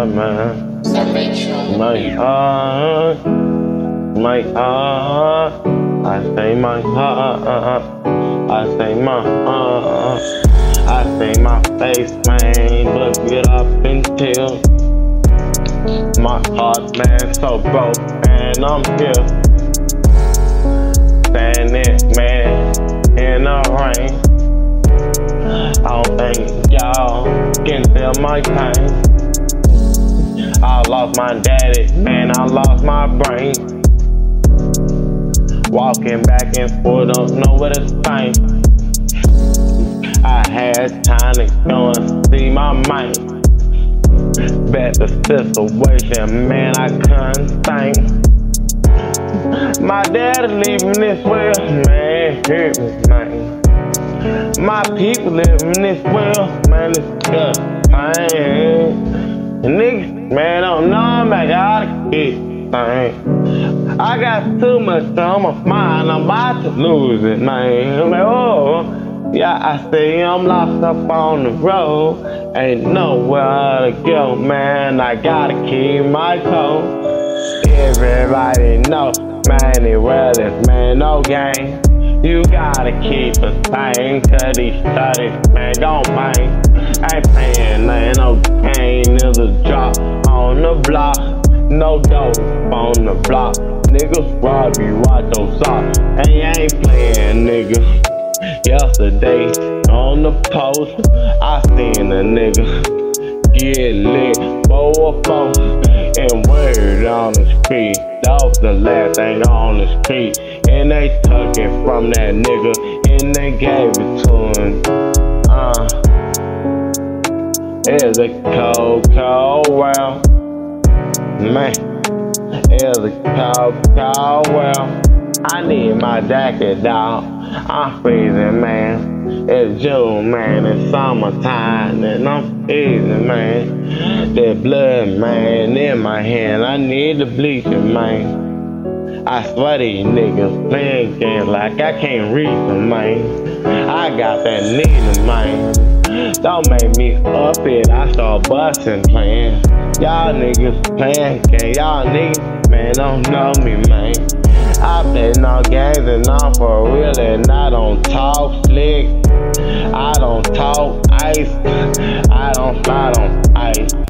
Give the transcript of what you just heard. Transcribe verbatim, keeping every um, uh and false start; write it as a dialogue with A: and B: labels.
A: heart, man. My heart, my heart. I say my heart, I say my heart. I say my face, man, but get up until my heart, man, so broke, and I'm here standing, man, in the rain. I don't think y'all can feel my pain. I lost my daddy, man, I lost my brain. Walking back and forth, don't know what to think. I had time to go and see my mind. Bet the situation, man, I couldn't think. My dad leaving this world, man, hurt me, man. My people living this world, man, it's good, man. Niggas, man, don't know I'm I gotta get, man. I got too much on my mind, I'm about to lose it, man. I'm like, oh. Yeah, I say I'm lost up on the road. Ain't nowhere to go, man. I gotta keep my cool. Everybody know, man, it well is, man, no game. You gotta keep a thing, cause these studies, man, gon' bang. Ain't playing, man, no game. There's a drop on the block. No dope on the block. Niggas rob you, watch those socks. And you ain't playing, nigga. Yesterday, on the post, I seen a nigga get lit for a phone and word on the street. That was the last thing on the street. And they took it from that nigga and they gave it to him. Uh, it's a cold, cold world. Man, it's a cold, cold world. I need my jacket, dawg. I'm freezing, man. It's June, man. It's summertime, and I'm freezing, man. That blood, man, in my hand. I need the bleaching, man. I swear these niggas playing games like I can't read them, man. I got that needle, man. Don't make me up it. I start busting, playing. Y'all niggas playing games. Y'all niggas, man, don't know me, man. I play no games and I'm for real and I don't talk slick. I don't talk ice. I don't slide on ice.